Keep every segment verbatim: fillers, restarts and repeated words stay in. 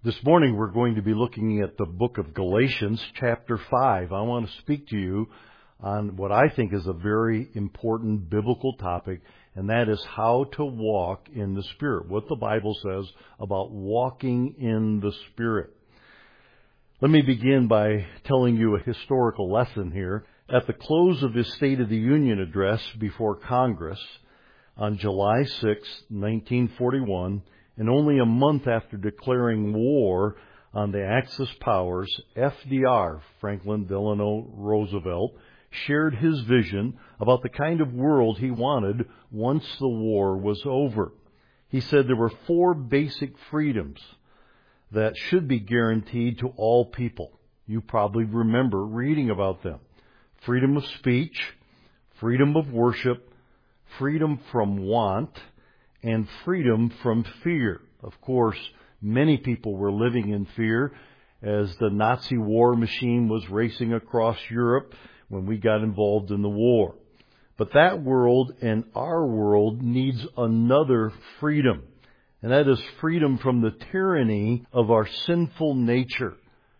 This morning we're going to be looking at the book of Galatians, chapter five. I want to speak to you on what I think is a very important biblical topic, and that is how to walk in the Spirit, what the Bible says about walking in the Spirit. Let me begin by telling you a historical lesson here. At the close of his State of the Union address before Congress on July sixth, nineteen forty-one, and only a month after declaring war on the Axis powers, F D R, Franklin Delano Roosevelt, shared his vision about the kind of world he wanted once the war was over. He said there were four basic freedoms that should be guaranteed to all people. You probably remember reading about them. Freedom of speech, freedom of worship, freedom from want, and freedom from fear. Of course, many people were living in fear as the Nazi war machine was racing across Europe when we got involved in the war. But that world and our world needs another freedom, and that is freedom from the tyranny of our sinful nature.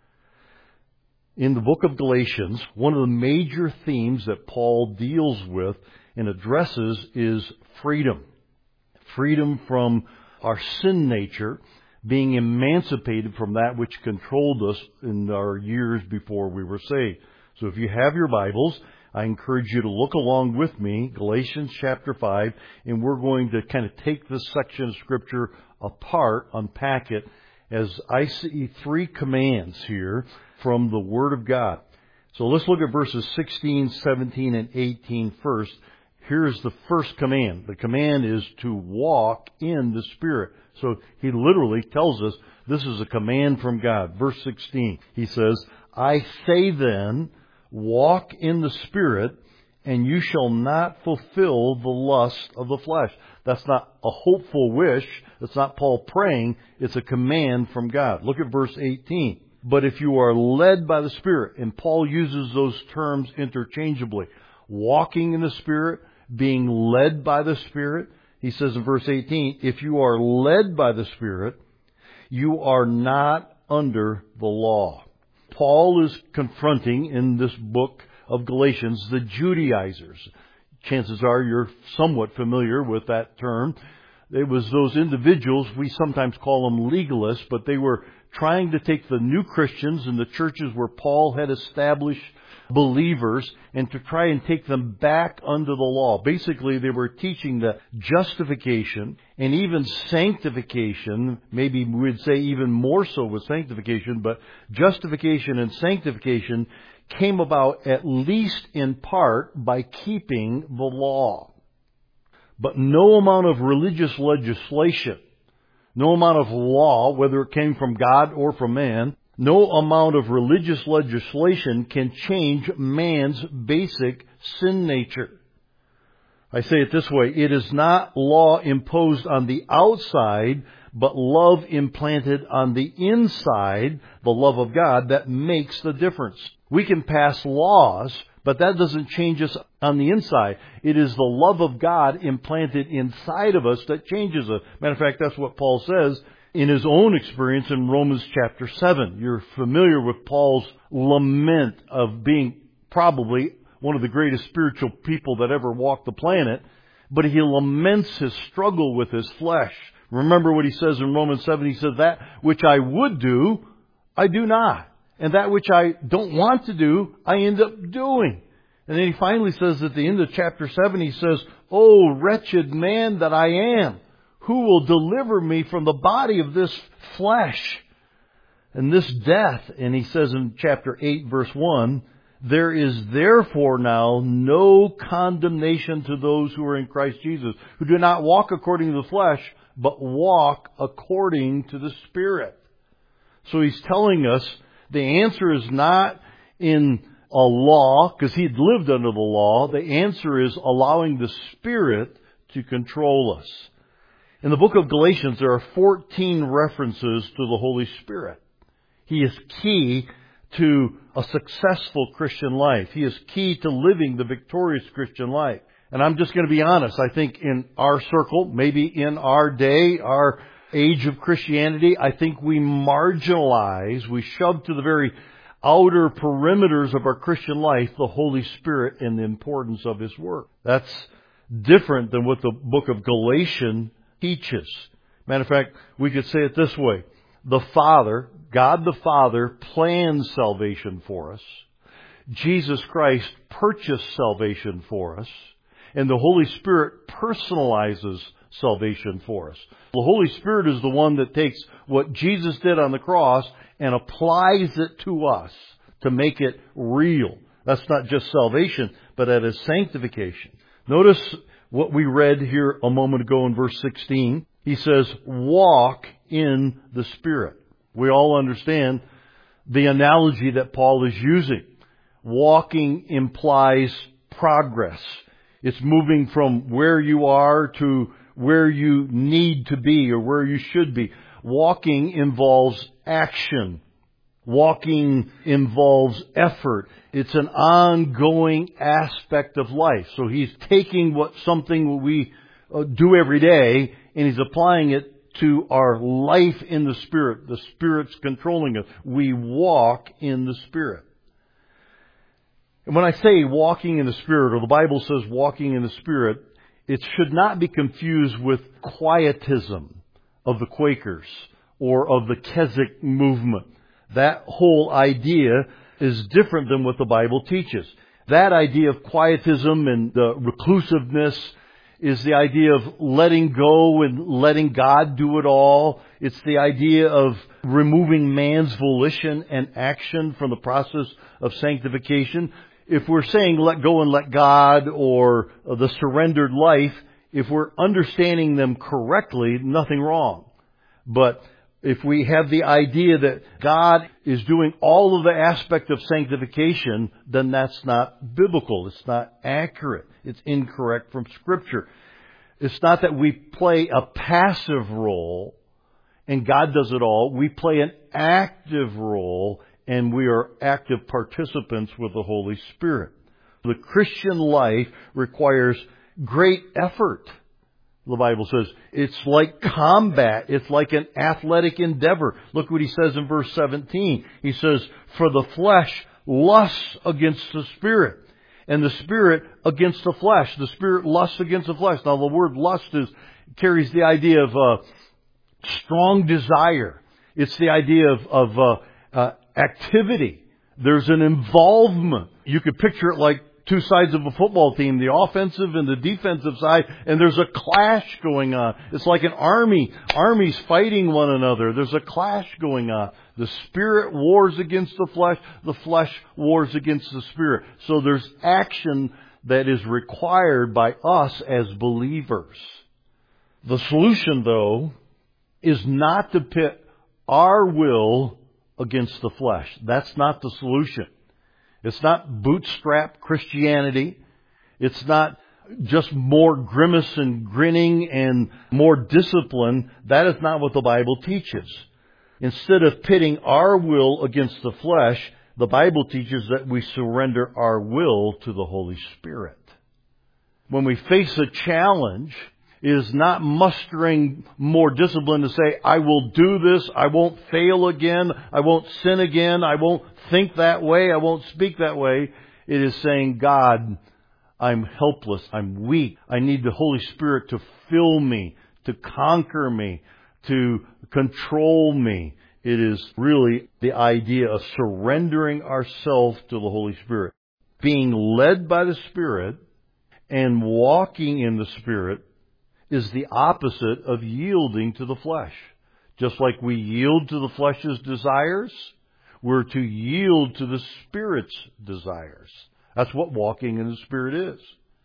In the book of Galatians, one of the major themes that Paul deals with and addresses is freedom. Freedom from our sin nature, being emancipated from that which controlled us in our years before we were saved. So if you have your Bibles, I encourage you to look along with me, Galatians chapter five, and we're going to kind of take this section of Scripture apart, unpack it, as I see three commands here from the Word of God. So let's look at verses sixteen, seventeen, and eighteen first. Here's the first command. The command is to walk in the Spirit. So he literally tells us this is a command from God. Verse sixteen, he says, I say then, walk in the Spirit, and you shall not fulfill the lust of the flesh. That's not a hopeful wish. That's not Paul praying. It's a command from God. Look at verse eighteen. But if you are led by the Spirit, and Paul uses those terms interchangeably, walking in the Spirit, being led by the Spirit, he says in verse eighteen, if you are led by the Spirit, you are not under the law. Paul is confronting in this book of Galatians the Judaizers. Chances are you're somewhat familiar with that term. It was those individuals, we sometimes call them legalists, but they were trying to take the new Christians in the churches where Paul had established believers and to try and take them back under the law. Basically, they were teaching that justification and even sanctification, maybe we would say even more so with sanctification, but justification and sanctification came about at least in part by keeping the law. But no amount of religious legislation, no amount of law, whether it came from God or from man, no amount of religious legislation can change man's basic sin nature. I say it this way, it is not law imposed on the outside, but love implanted on the inside, the love of God, that makes the difference. We can pass laws, but that doesn't change us on the inside. It is the love of God implanted inside of us that changes us. Matter of fact, that's what Paul says in his own experience in Romans chapter seven. You're familiar with Paul's lament of being probably one of the greatest spiritual people that ever walked the planet, but he laments his struggle with his flesh. Remember what he says in Romans seven. He says, that which I would do, I do not. And that which I don't want to do, I end up doing. And then he finally says at the end of chapter seven, he says, oh, wretched man that I am, who will deliver me from the body of this flesh and this death? And he says in chapter eight, verse one, there is therefore now no condemnation to those who are in Christ Jesus, who do not walk according to the flesh, but walk according to the Spirit. So he's telling us the answer is not in a law, because he'd lived under the law. The answer is allowing the Spirit to control us. In the book of Galatians, there are fourteen references to the Holy Spirit. He is key to a successful Christian life. He is key to living the victorious Christian life. And I'm just going to be honest. I think in our circle, maybe in our day, our age of Christianity, I think we marginalize, we shove to the very outer perimeters of our Christian life the Holy Spirit and the importance of His work. That's different than what the book of Galatians teaches. Matter of fact, we could say it this way. The Father, God the Father, plans salvation for us. Jesus Christ purchased salvation for us. And the Holy Spirit personalizes salvation for us. The Holy Spirit is the one that takes what Jesus did on the cross and applies it to us to make it real. That's not just salvation, but that is sanctification. Notice what we read here a moment ago in verse sixteen. He says, walk in the Spirit. We all understand the analogy that Paul is using. Walking implies progress. It's moving from where you are to where you need to be or where you should be. Walking involves action. Walking involves effort. It's an ongoing aspect of life. So he's taking what something we do every day and he's applying it to our life in the Spirit. The Spirit's controlling us. We walk in the Spirit. And when I say walking in the Spirit, or the Bible says walking in the Spirit, it should not be confused with quietism of the Quakers or of the Keswick movement. That whole idea is different than what the Bible teaches. That idea of quietism and the reclusiveness is the idea of letting go and letting God do it all. It's the idea of removing man's volition and action from the process of sanctification. If we're saying let go and let God or the surrendered life, if we're understanding them correctly, nothing wrong. But if we have the idea that God is doing all of the aspect of sanctification, then that's not biblical. It's not accurate. It's incorrect from Scripture. It's not that we play a passive role and God does it all. We play an active role and we are active participants with the Holy Spirit. The Christian life requires great effort. The Bible says it's like combat. It's like an athletic endeavor. Look what he says in verse seventeen. He says, for the flesh lusts against the Spirit, and the Spirit against the flesh. The Spirit lusts against the flesh. Now the word lust is, carries the idea of uh, strong desire. It's the idea of, of uh, uh, activity. There's an involvement. You could picture it like two sides of a football team, the offensive and the defensive side, and there's a clash going on. It's like an army. Armies fighting one another. There's a clash going on. The Spirit wars against the flesh. The flesh wars against the Spirit. So there's action that is required by us as believers. The solution, though, is not to pit our will against the flesh. That's not the solution. It's not bootstrap Christianity. It's not just more grimace and grinning and more discipline. That is not what the Bible teaches. Instead of pitting our will against the flesh, the Bible teaches that we surrender our will to the Holy Spirit. When we face a challenge, it is not mustering more discipline to say, I will do this, I won't fail again, I won't sin again, I won't think that way, I won't speak that way. It is saying, God, I'm helpless, I'm weak, I need the Holy Spirit to fill me, to conquer me, to control me. It is really the idea of surrendering ourselves to the Holy Spirit. Being led by the Spirit and walking in the Spirit is the opposite of yielding to the flesh. Just like we yield to the flesh's desires, we're to yield to the Spirit's desires. That's what walking in the Spirit is.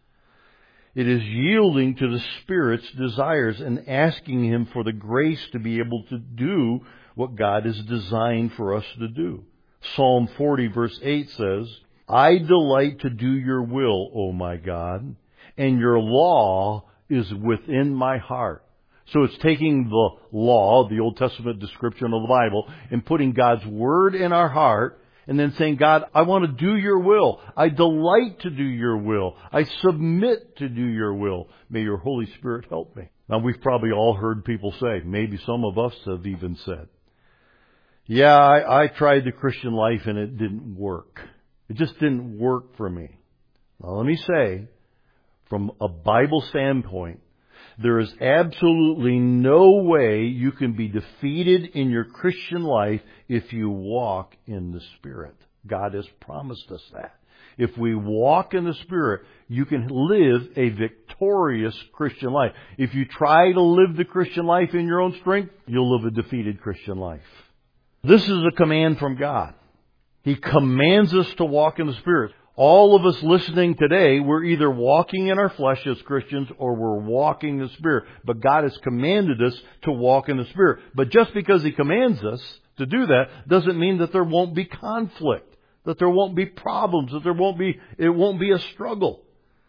It is yielding to the Spirit's desires and asking Him for the grace to be able to do what God has designed for us to do. Psalm forty verse eight says, I delight to do your will, O my God, and your law is within my heart. So it's taking the law, the Old Testament description of the Bible, and putting God's Word in our heart and then saying, God, I want to do your will. I delight to do your will. I submit to do your will. May your Holy Spirit help me. Now, we've probably all heard people say, maybe some of us have even said, yeah, I, I tried the Christian life and it didn't work. It just didn't work for me. Now, let me say, from a Bible standpoint, there is absolutely no way you can be defeated in your Christian life if you walk in the Spirit. God has promised us that. If we walk in the Spirit, you can live a victorious Christian life. If you try to live the Christian life in your own strength, you'll live a defeated Christian life. This is a command from God. He commands us to walk in the Spirit. All of us listening today, we're either walking in our flesh as Christians or we're walking in the Spirit. But God has commanded us to walk in the Spirit. But just because He commands us to do that doesn't mean that there won't be conflict, that there won't be problems, that there won't be, it won't be a struggle.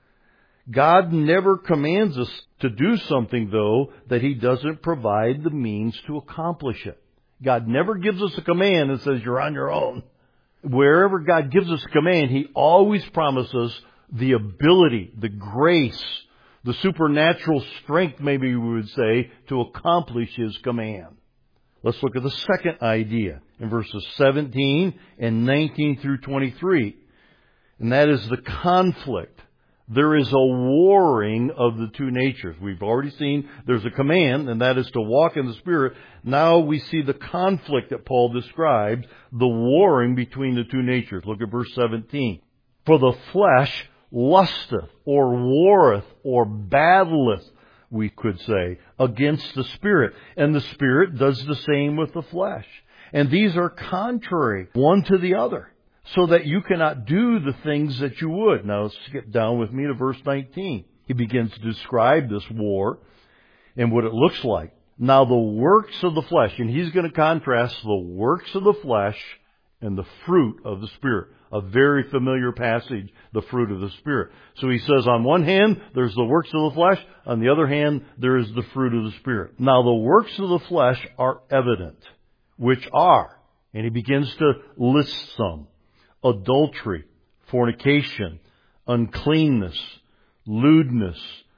God never commands us to do something, though, that He doesn't provide the means to accomplish it. God never gives us a command and says, you're on your own. Wherever God gives us a command, He always promises the ability, the grace, the supernatural strength, maybe we would say, to accomplish His command. Let's look at the second idea in verses seventeen and nineteen through twenty-three. And that is the conflict. There is a warring of the two natures. We've already seen there's a command, and that is to walk in the Spirit. Now we see the conflict that Paul describes, the warring between the two natures. Look at verse seventeen. For the flesh lusteth, or warreth, or battleth, we could say, against the Spirit. And the Spirit does the same with the flesh. And these are contrary one to the other, so that you cannot do the things that you would. Now skip down with me to verse nineteen. He begins to describe this war and what it looks like. Now the works of the flesh, and he's going to contrast the works of the flesh and the fruit of the Spirit. A very familiar passage, the fruit of the Spirit. So he says on one hand, there's the works of the flesh. On the other hand, there is the fruit of the Spirit. Now the works of the flesh are evident, which are, and he begins to list some: adultery, fornication, uncleanness, lewdness,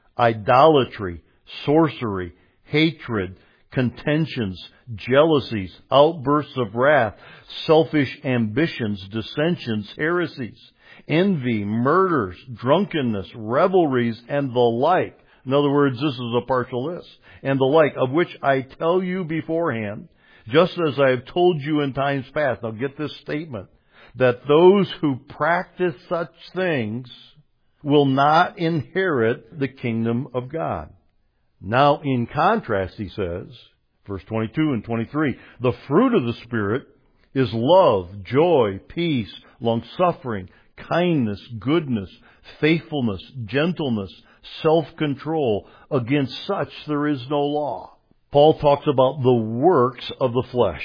idolatry, sorcery, hatred, contentions, jealousies, outbursts of wrath, selfish ambitions, dissensions, heresies, envy, murders, drunkenness, revelries, and the like. In other words, this is a partial list. And the like, of which I tell you beforehand, just as I have told you in times past. Now get this statement: that those who practice such things will not inherit the kingdom of God. Now, in contrast, he says, verse twenty-two and twenty-three, the fruit of the Spirit is love, joy, peace, long-suffering, kindness, goodness, faithfulness, gentleness, self-control. Against such there is no law. Paul talks about the works of the flesh.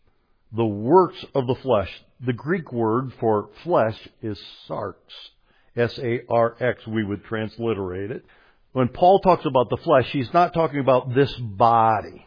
The works of the flesh. The Greek word for flesh is sarx. S A R X, we would transliterate it. When Paul talks about the flesh, he's not talking about this body.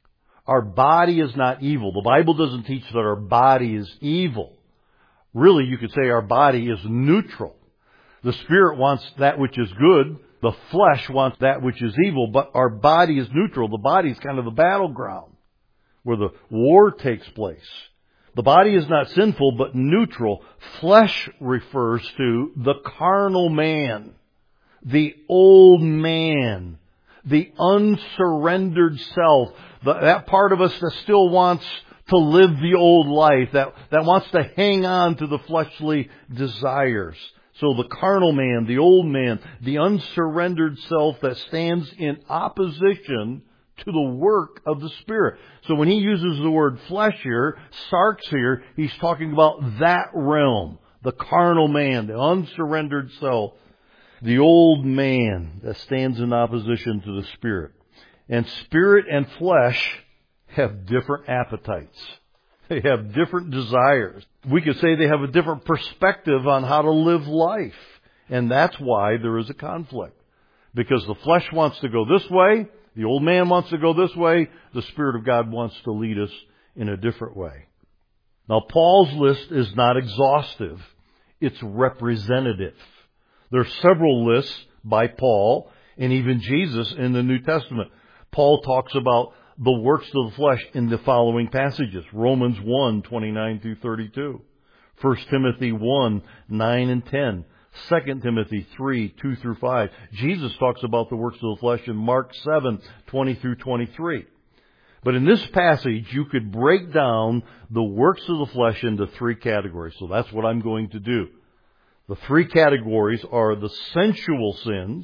Our body is not evil. The Bible doesn't teach that our body is evil. Really, you could say our body is neutral. The Spirit wants that which is good. The flesh wants that which is evil. But our body is neutral. The body is kind of the battleground where the war takes place. The body is not sinful, but neutral. Flesh refers to the carnal man, the old man, the unsurrendered self, the, that part of us that still wants to live the old life, that, that wants to hang on to the fleshly desires. So the carnal man, the old man, the unsurrendered self that stands in opposition to the work of the Spirit. So when he uses the word flesh here, sarx here, he's talking about that realm. The carnal man, the unsurrendered self, the old man that stands in opposition to the Spirit. And Spirit and flesh have different appetites. They have different desires. We could say they have a different perspective on how to live life. And that's why there is a conflict. Because the flesh wants to go this way. The old man wants to go this way. The Spirit of God wants to lead us in a different way. Now, Paul's list is not exhaustive. It's representative. There are several lists by Paul and even Jesus in the New Testament. Paul talks about the works of the flesh in the following passages. Romans one, twenty-nine through thirty-two. First Timothy one, nine and ten. Second Timothy three, two through five. Jesus talks about the works of the flesh in Mark seven, twenty through twenty-three. But in this passage, you could break down the works of the flesh into three categories. So that's what I'm going to do. The three categories are the sensual sins,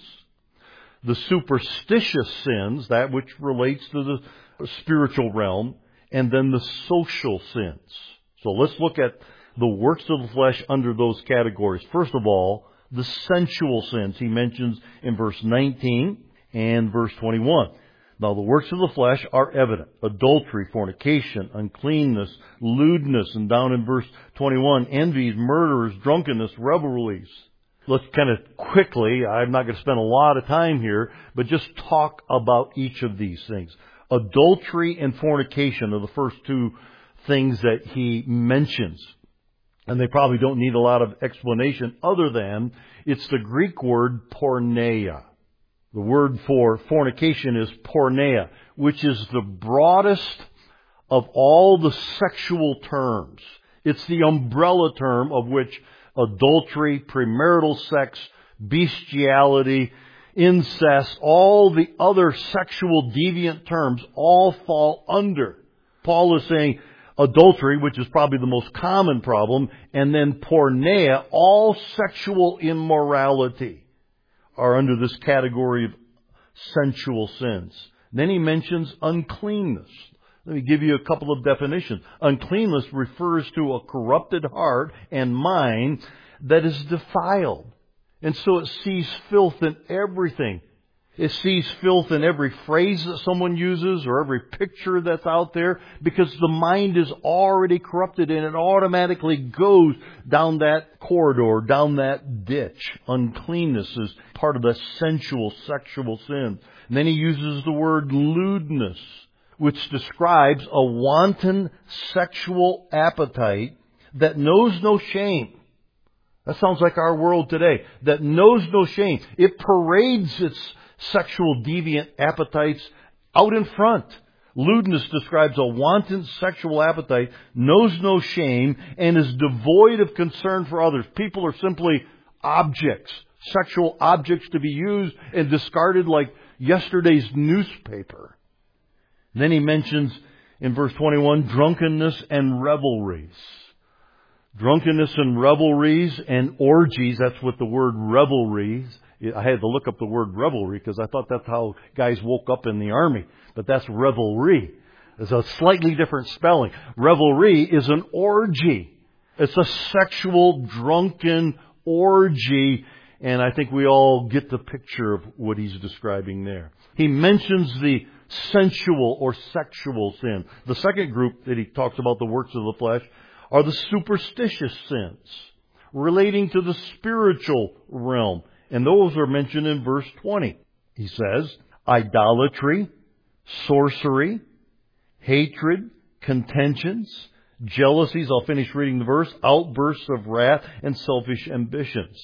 the superstitious sins, that which relates to the spiritual realm, and then the social sins. So let's look at the works of the flesh under those categories. First of all, the sensual sins he mentions in verse nineteen and verse twenty-one. Now, the works of the flesh are evident. Adultery, fornication, uncleanness, lewdness, and down in verse twenty-one, envies, murders, drunkenness, revelries. Let's kind of quickly, I'm not going to spend a lot of time here, but just talk about each of these things. Adultery and fornication are the first two things that he mentions. And they probably don't need a lot of explanation other than it's the Greek word porneia. The word for fornication is porneia, which is the broadest of all the sexual terms. It's the umbrella term of which adultery, premarital sex, bestiality, incest, all the other sexual deviant terms all fall under. Paul is saying adultery, which is probably the most common problem, and then porneia, all sexual immorality, are under this category of sensual sins. Then he mentions uncleanness. Let me give you a couple of definitions. Uncleanness refers to a corrupted heart and mind that is defiled. And so it sees filth in everything. It sees filth in every phrase that someone uses or every picture that's out there because the mind is already corrupted and it automatically goes down that corridor, down that ditch. Uncleanness is part of the sensual, sexual sin. And then he uses the word lewdness, which describes a wanton sexual appetite that knows no shame. That sounds like our world today, that knows no shame. It parades its sexual deviant appetites out in front. Lewdness describes a wanton sexual appetite, knows no shame, and is devoid of concern for others. People are simply objects, sexual objects to be used and discarded like yesterday's newspaper. And then he mentions in verse twenty-one, drunkenness and revelries. Drunkenness and revelries and orgies, that's what the word revelries. I had to look up the word revelry because I thought that's how guys woke up in the army. But that's revelry. It's a slightly different spelling. Revelry is an orgy. It's a sexual, drunken orgy. And I think we all get the picture of what he's describing there. He mentions the sensual or sexual sin. The second group that he talks about, the works of the flesh, are the superstitious sins relating to the spiritual realm. And those are mentioned in verse twenty. He says, idolatry, sorcery, hatred, contentions, jealousies, I'll finish reading the verse, outbursts of wrath, and selfish ambitions.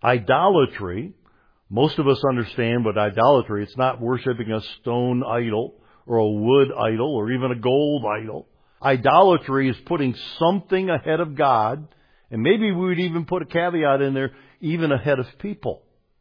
Idolatry, most of us understand what idolatry, it's not worshiping a stone idol or a wood idol or even a gold idol. Idolatry is putting something ahead of God, and maybe we would even put a caveat in there, even ahead of people.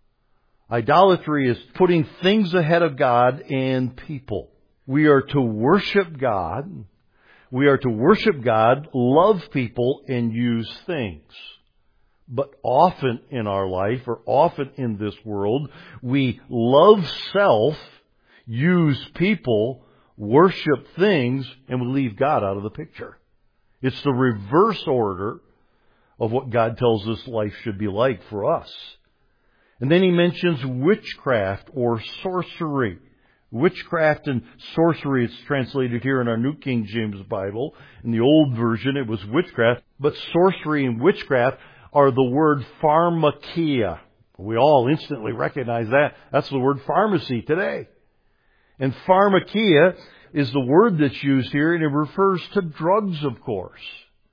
Idolatry is putting things ahead of God and people. We are to worship God. We are to worship God, love people, and use things. But often in our life, or often in this world, we love self, use people, worship things, and we leave God out of the picture. It's the reverse order of what God tells us life should be like for us. And then he mentions witchcraft or sorcery. Witchcraft and sorcery, it's translated here in our New King James Bible. In the old version, it was witchcraft. But sorcery and witchcraft are the word pharmakia. We all instantly recognize that. That's the word pharmacy today. And pharmakia is the word that's used here, and it refers to drugs, of course.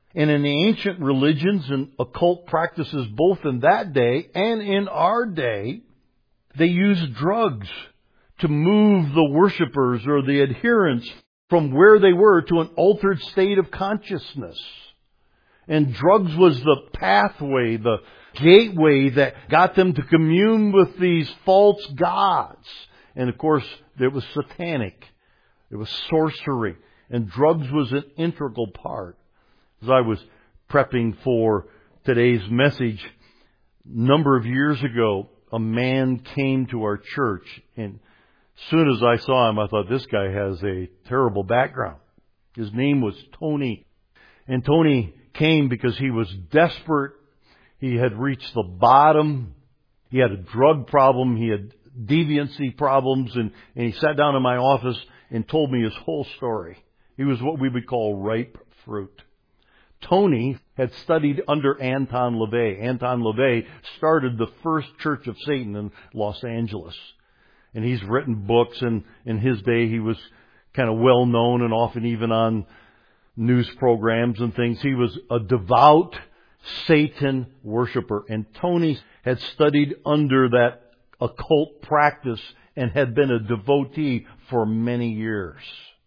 And in the ancient religions and occult practices, both in that day and in our day, they used drugs to move the worshipers or the adherents from where they were to an altered state of consciousness. And drugs was the pathway, the gateway that got them to commune with these false gods. And of course, it was satanic. It was sorcery. And drugs was an integral part. As I was prepping for today's message, a number of years ago, a man came to our church, and as soon as I saw him, I thought, this guy has a terrible background. His name was Tony. And Tony came because he was desperate. He had reached the bottom. He had a drug problem. He had deviancy problems. And, and he sat down in my office and told me his whole story. He was what we would call ripe fruit. Tony had studied under Anton LaVey. Anton LaVey started the first Church of Satan in Los Angeles. And he's written books, and in his day he was kind of well known and often even on news programs and things. He was a devout Satan worshiper. And Tony had studied under that occult practice and had been a devotee for many years.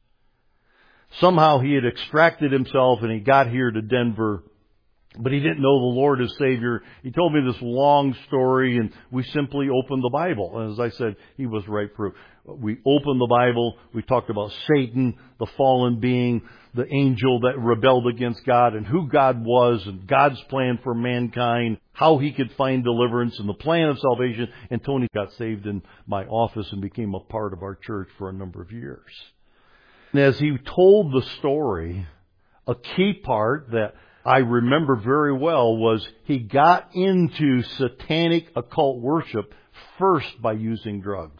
Somehow he had extracted himself and he got here to Denver, but he didn't know the Lord as Savior. He told me this long story, and we simply opened the Bible. And as I said, he was right through. We opened the Bible. We talked about Satan, the fallen being, the angel that rebelled against God, and who God was, and God's plan for mankind, how he could find deliverance, and the plan of salvation. And Tony got saved in my office and became a part of our church for a number of years. And as he told the story, a key part that I remember very well was he got into satanic occult worship first by using drugs.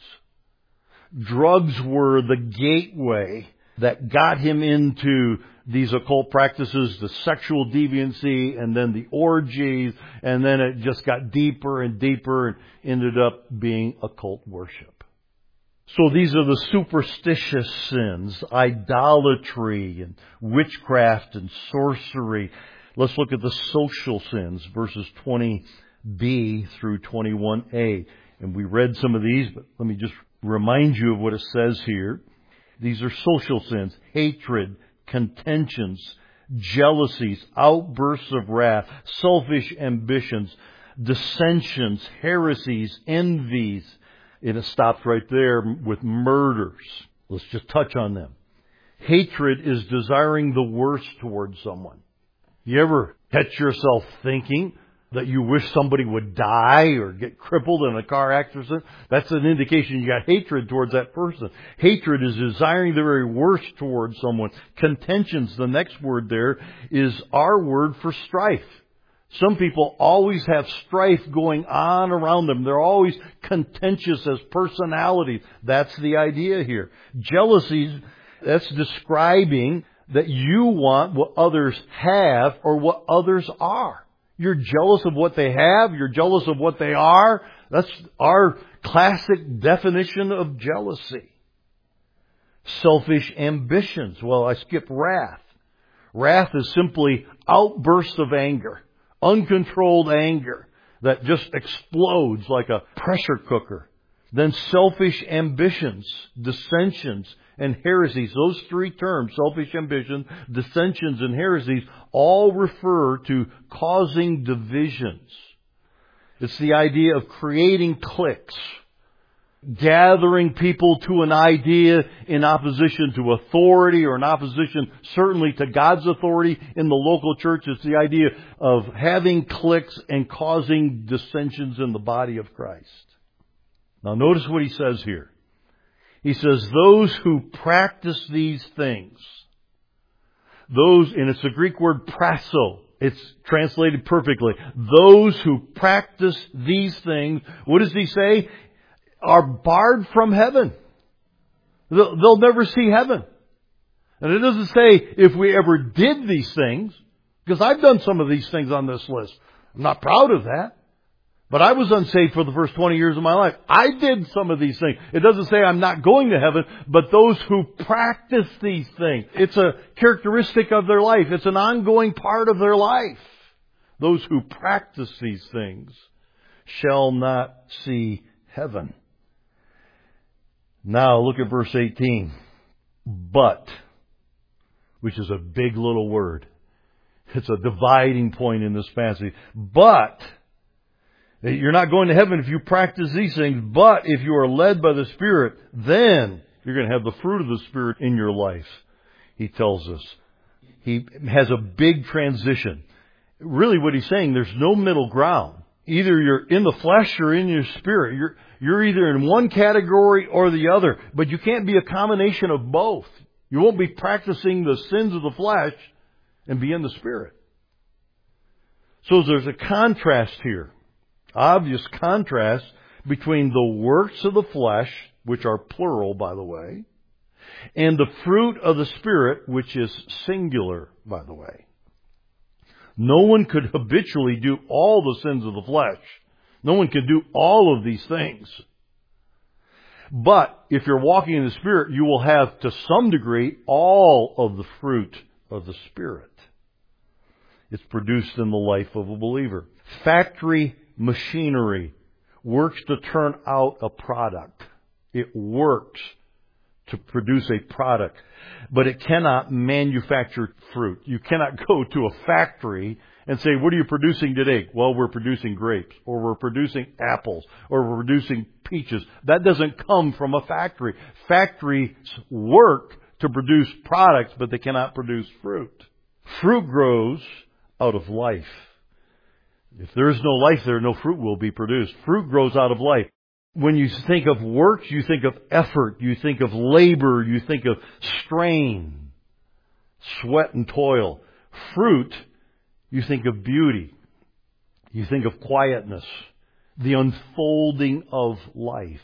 Drugs were the gateway that got him into these occult practices, the sexual deviancy, and then the orgies, and then it just got deeper and deeper and ended up being occult worship. So these are the superstitious sins, idolatry and witchcraft and sorcery. Let's look at the social sins, verses twenty b through twenty-one a. And we read some of these, but let me just remind you of what it says here. These are social sins: hatred, contentions, jealousies, outbursts of wrath, selfish ambitions, dissensions, heresies, envies. It stops right there with murders. Let's just touch on them. Hatred is desiring the worst towards someone. You ever catch yourself thinking that you wish somebody would die or get crippled in a car accident? That's an indication you got hatred towards that person. Hatred is desiring the very worst towards someone. Contentions, the next word there, is our word for strife. Some people always have strife going on around them. They're always contentious as personalities. That's the idea here. Jealousies, that's describing that you want what others have or what others are. You're jealous of what they have. You're jealous of what they are. That's our classic definition of jealousy. Selfish ambitions. Well, I skipped wrath. Wrath is simply outbursts of anger. Uncontrolled anger that just explodes like a pressure cooker. Then selfish ambitions, dissensions, and heresies. Those three terms, selfish ambition, dissensions, and heresies, all refer to causing divisions. It's the idea of creating cliques, gathering people to an idea in opposition to authority or in opposition certainly to God's authority in the local church. It's the idea of having cliques and causing dissensions in the body of Christ. Now notice what he says here. He says, those who practice these things, those, and it's the Greek word prasso. It's translated perfectly. Those who practice these things, what does he say? Are barred from heaven. They'll, they'll never see heaven. And it doesn't say if we ever did these things, because I've done some of these things on this list. I'm not proud of that. But I was unsaved for the first twenty years of my life. I did some of these things. It doesn't say I'm not going to heaven, but those who practice these things. It's a characteristic of their life. It's an ongoing part of their life. Those who practice these things shall not see heaven. Now look at verse eighteen. But, which is a big little word. It's a dividing point in this passage. But, you're not going to heaven if you practice these things, but if you are led by the Spirit, then you're going to have the fruit of the Spirit in your life, he tells us. He has a big transition. Really what he's saying, there's no middle ground. Either you're in the flesh or in your spirit. You're, you're either in one category or the other, but you can't be a combination of both. You won't be practicing the sins of the flesh and be in the Spirit. So there's a contrast here. Obvious contrast between the works of the flesh, which are plural, by the way, and the fruit of the Spirit, which is singular, by the way. No one could habitually do all the sins of the flesh. No one could do all of these things. But if you're walking in the Spirit, you will have, to some degree, all of the fruit of the Spirit. It's produced in the life of a believer. Factory machinery works to turn out a product. It works to produce a product, but it cannot manufacture fruit. You cannot go to a factory and say, what are you producing today? Well, we're producing grapes, or we're producing apples, or we're producing peaches. That doesn't come from a factory. Factories work to produce products, but they cannot produce fruit. Fruit grows out of life. If there is no life there, no fruit will be produced. Fruit grows out of life. When you think of work, you think of effort, you think of labor, you think of strain, sweat and toil. Fruit, you think of beauty. You think of quietness, the unfolding of life.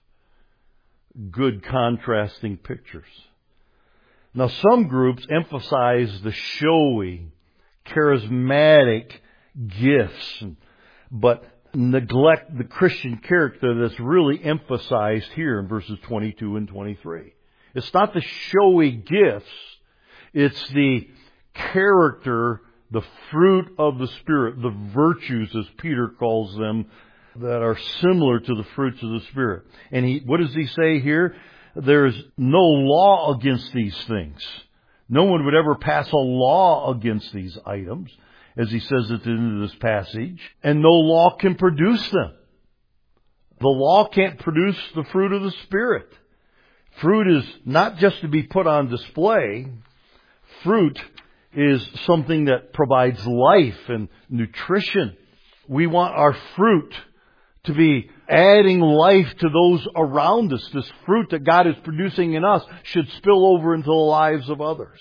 Good contrasting pictures. Now some groups emphasize the showy, charismatic gifts, but neglect the Christian character that's really emphasized here in verses twenty-two and twenty-three. It's not the showy gifts, it's the character, the fruit of the Spirit, the virtues, as Peter calls them, that are similar to the fruits of the Spirit. And he, what does he say here? There's no law against these things. No one would ever pass a law against these items, as he says at the end of this passage, and no law can produce them. The law can't produce the fruit of the Spirit. Fruit is not just to be put on display. Fruit is something that provides life and nutrition. We want our fruit to be adding life to those around us. This fruit that God is producing in us should spill over into the lives of others.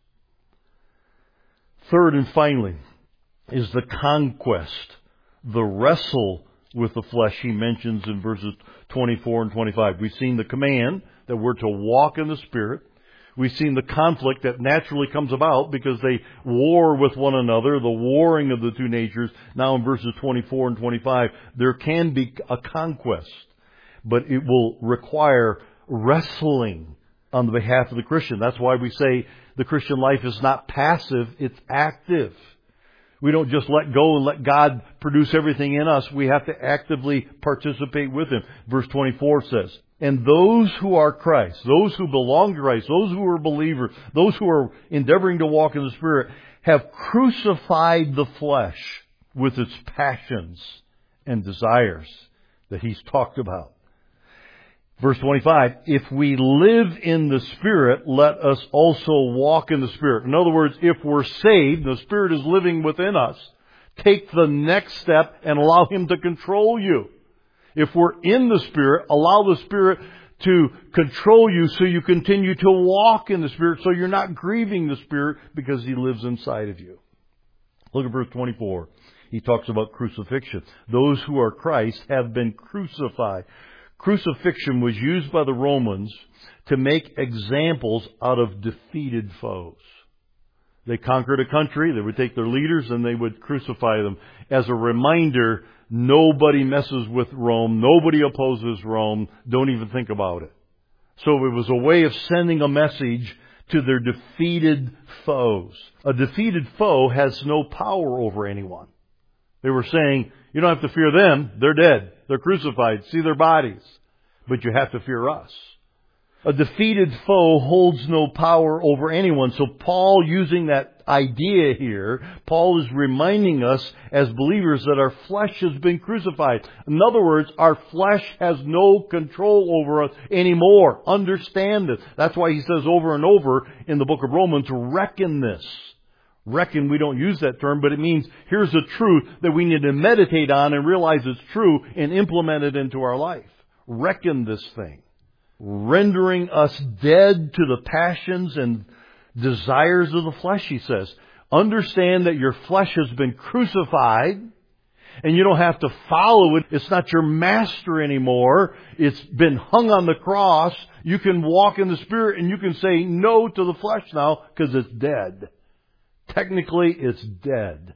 Third and finally is the conquest, the wrestle with the flesh he mentions in verses twenty-four and twenty-five. We've seen the command that we're to walk in the Spirit. We've seen the conflict that naturally comes about because they war with one another, the warring of the two natures. Now in verses twenty-four and twenty-five, there can be a conquest, but it will require wrestling on the behalf of the Christian. That's why we say the Christian life is not passive, it's active. We don't just let go and let God produce everything in us. We have to actively participate with Him. Verse twenty-four says, and those who are Christ, those who belong to Christ, those who are believers, those who are endeavoring to walk in the Spirit, have crucified the flesh with its passions and desires that He's talked about. Verse twenty-five, if we live in the Spirit, let us also walk in the Spirit. In other words, if we're saved, the Spirit is living within us, take the next step and allow Him to control you. If we're in the Spirit, allow the Spirit to control you so you continue to walk in the Spirit, so you're not grieving the Spirit because He lives inside of you. Look at verse twenty-four. He talks about crucifixion. Those who are Christ have been crucified. Crucifixion was used by the Romans to make examples out of defeated foes. They conquered a country, they would take their leaders and they would crucify them. As a reminder, nobody messes with Rome, nobody opposes Rome, don't even think about it. So it was a way of sending a message to their defeated foes. A defeated foe has no power over anyone. They were saying, you don't have to fear them, they're dead, they're crucified, see their bodies, but you have to fear us. A defeated foe holds no power over anyone. So Paul, using that idea here, Paul is reminding us as believers that our flesh has been crucified. In other words, our flesh has no control over us anymore. Understand this. That's why he says over and over in the book of Romans, reckon this. Reckon, we don't use that term, but it means here's a truth that we need to meditate on and realize it's true and implement it into our life. Reckon this thing. Rendering us dead to the passions and desires of the flesh, he says. Understand that your flesh has been crucified and you don't have to follow it. It's not your master anymore. It's been hung on the cross. You can walk in the Spirit and you can say no to the flesh now because it's dead. Technically, it's dead.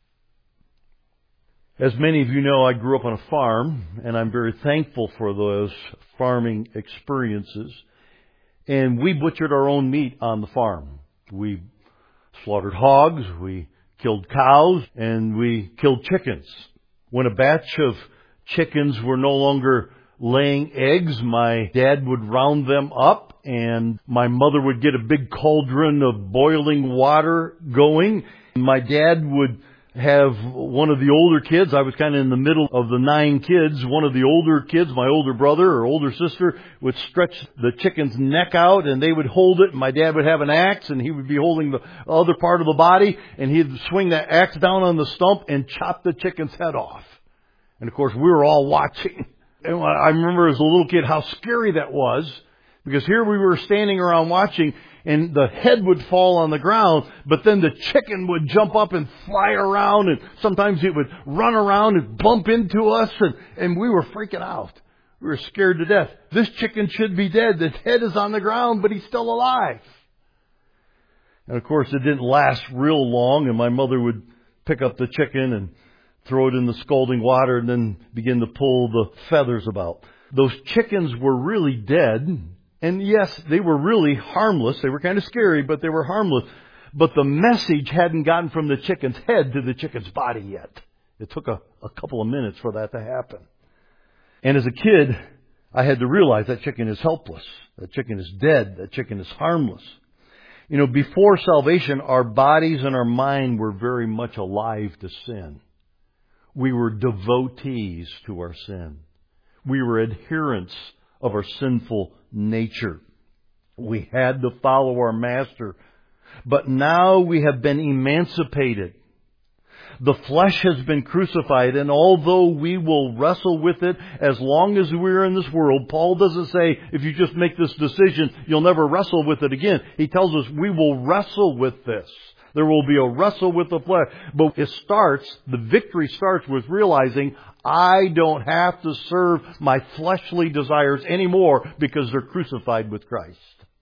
As many of you know, I grew up on a farm, and I'm very thankful for those farming experiences. And we butchered our own meat on the farm. We slaughtered hogs, we killed cows, and we killed chickens. When a batch of chickens were no longer laying eggs, my dad would round them up, and my mother would get a big cauldron of boiling water going. My dad would have one of the older kids. I was kind of in the middle of the nine kids. One of the older kids, my older brother or older sister, would stretch the chicken's neck out and they would hold it. And my dad would have an axe and he would be holding the other part of the body and he'd swing that axe down on the stump and chop the chicken's head off. And of course we were all watching. And I remember as a little kid how scary that was, because here we were standing around watching and the head would fall on the ground, but then the chicken would jump up and fly around, and sometimes it would run around and bump into us, and, and we were freaking out. We were scared to death. This chicken should be dead. The head is on the ground, but he's still alive. And of course it didn't last real long, and my mother would pick up the chicken and throw it in the scalding water and then begin to pull the feathers about. Those chickens were really dead. And yes, they were really harmless. They were kind of scary, but they were harmless. But the message hadn't gotten from the chicken's head to the chicken's body yet. It took a, a couple of minutes for that to happen. And as a kid, I had to realize that chicken is helpless. That chicken is dead. That chicken is harmless. You know, before salvation, our bodies and our mind were very much alive to sin. We were devotees to our sin. We were adherents of our sinful nature. We had to follow our master. But now we have been emancipated. The flesh has been crucified, and although we will wrestle with it as long as we're in this world, Paul doesn't say if you just make this decision, you'll never wrestle with it again. He tells us we will wrestle with this. There will be a wrestle with the flesh. But it starts, the victory starts with realizing I don't have to serve my fleshly desires anymore because they're crucified with Christ.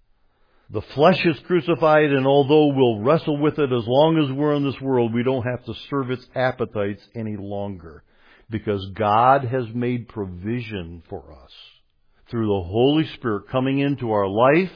The flesh is crucified, and although we'll wrestle with it as long as we're in this world, we don't have to serve its appetites any longer because God has made provision for us through the Holy Spirit coming into our life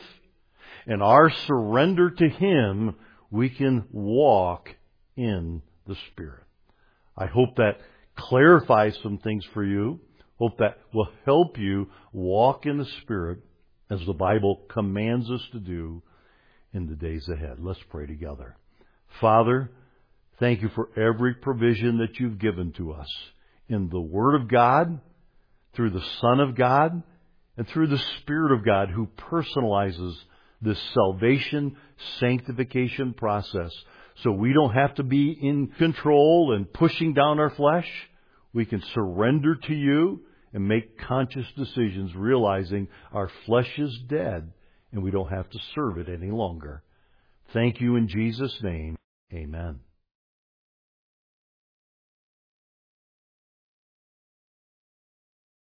and our surrender to Him. We can walk in the Spirit. I hope that clarifies some things for you. Hope that will help you walk in the Spirit as the Bible commands us to do in the days ahead. Let's pray together. Father, thank you for every provision that you've given to us in the Word of God, through the Son of God, and through the Spirit of God who personalizes this salvation, sanctification process. So we don't have to be in control and pushing down our flesh. We can surrender to you and make conscious decisions, realizing our flesh is dead and we don't have to serve it any longer. Thank you in Jesus' name. Amen.